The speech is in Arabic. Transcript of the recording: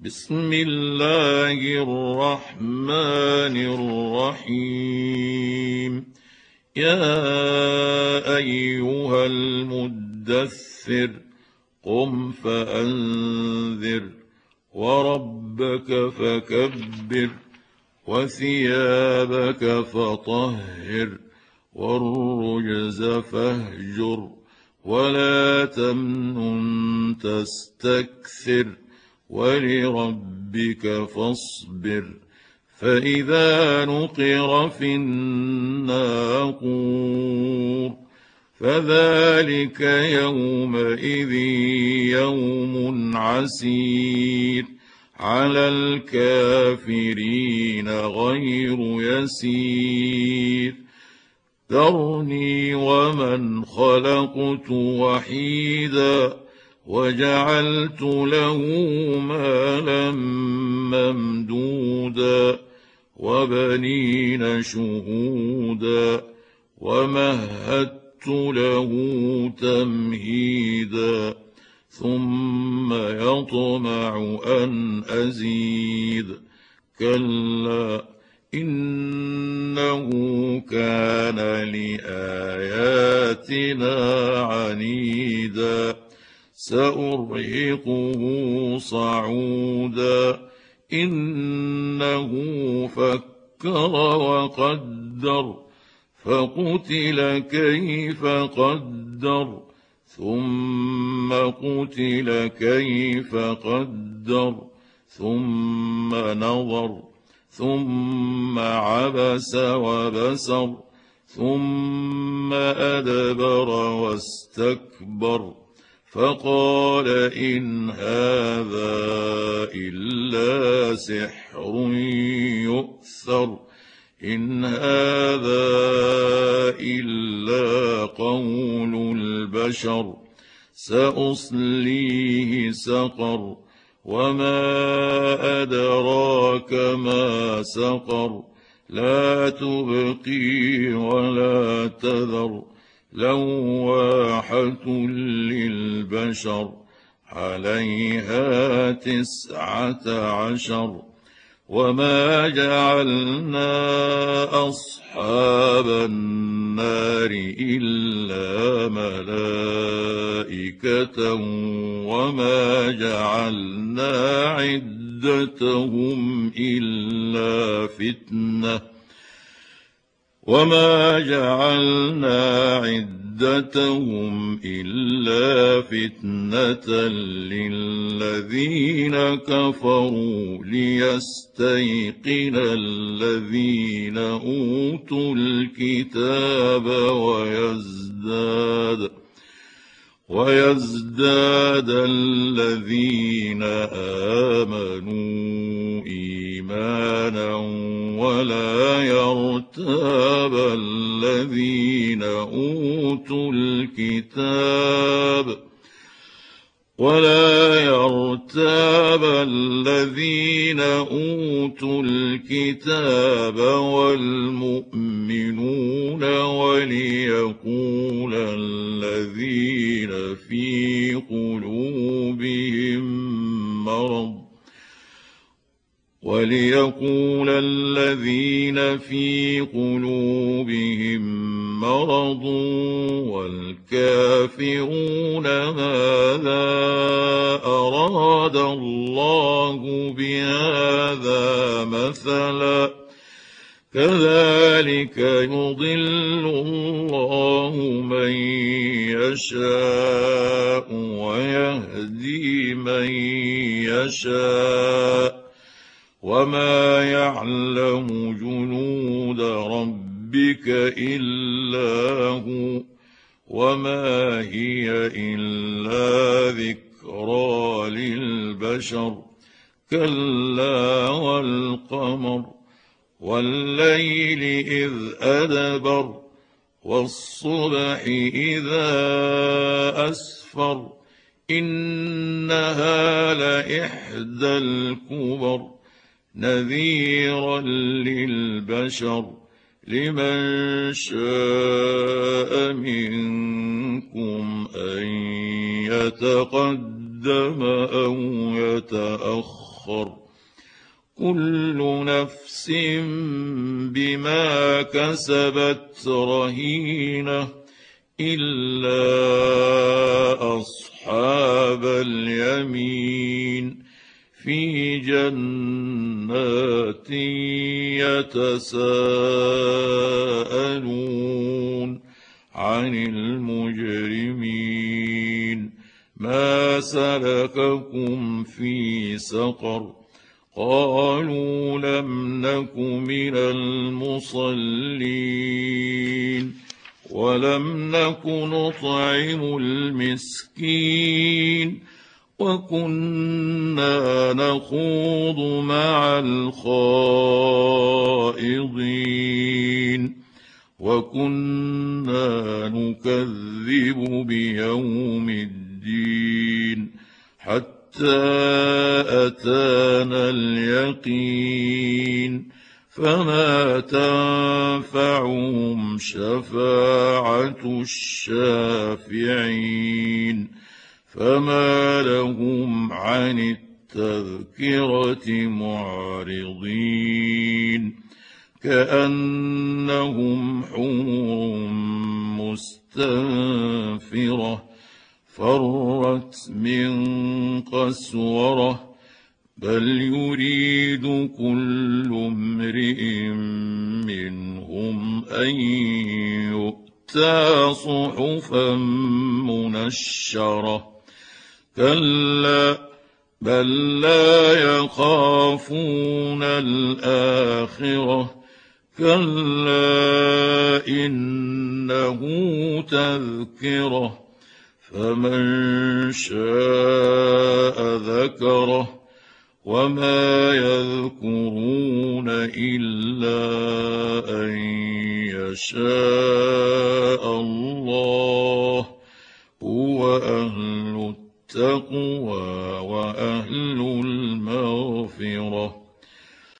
بسم الله الرحمن الرحيم. يا أيها المدثر قم فأنذر وربك فكبر وثيابك فطهر والرجز فاهجر ولا تمنن تستكثر ولربك فاصبر. فإذا نقر في الناقور فذلك يومئذ يوم عسير على الكافرين غير يسير. ذرني ومن خلقت وحيدا وجعلت له مالا ممدودا وبنين شهودا ومهدت له تمهيدا ثم يطمع أن أزيد. كلا إنه كان لآياتنا عنيدا سأرهقه صعودا. إنه فكر وقدر فقتل كيف قدر ثم قتل كيف قدر ثم نظر ثم عبس وبسر ثم أدبر واستكبر فقال إن هذا إلا سحر يؤثر إن هذا إلا قول البشر سأصليه سقر وما أدراك ما سقر لا تبقي ولا تذر لواحة للبشر عليها 19. وما جعلنا أصحاب النار إلا ملائكة وما جعلنا عدتهم إلا فتنة للذين كفروا ليستيقن الذين أوتوا الكتاب ويزداد الذين آمنوا إيمانا ولا يرتاب الذين أوتوا الكتاب والمؤمنون وليقول الذين في قلوبهم مرض والكافرون ماذا أراد الله بهذا مثلا كذلك يضل الله من يشاء ويهدي من يشاء وما يعلم جنود ربك إلا هو وما هي إلا ذكرى للبشر. كلا والقمر والليل إذ أدبر والصبح إذا أسفر إنها لإحدى الكبر نذيرا للبشر لمن شاء منكم أن يتقدم يتقدم أو يتأخر كل نفس بما كسبت رهينة إلا أصحاب اليمين في جنات يتساءلون عن المجرمين ما سلككم في سقر قالوا لم نك من المصلين ولم نك نطعم المسكين وكنا نخوض مع الخائضين وكنا نكذب بيوم الدين حتى أتانا اليقين فما تنفعهم شفاعة الشافعين فما لهم عن التذكرة معرضين كأنهم حمر مستنفرة فرت من قسورة بل يريد كل امرئ منهم أن يؤتى صحفا منشرة كلا بل لا يخافون الآخرة كلا إنه تذكرة فمن شاء ذكره وما يذكرون إلا أن يشاء الله هو أهل التقوى وأهل المغفرة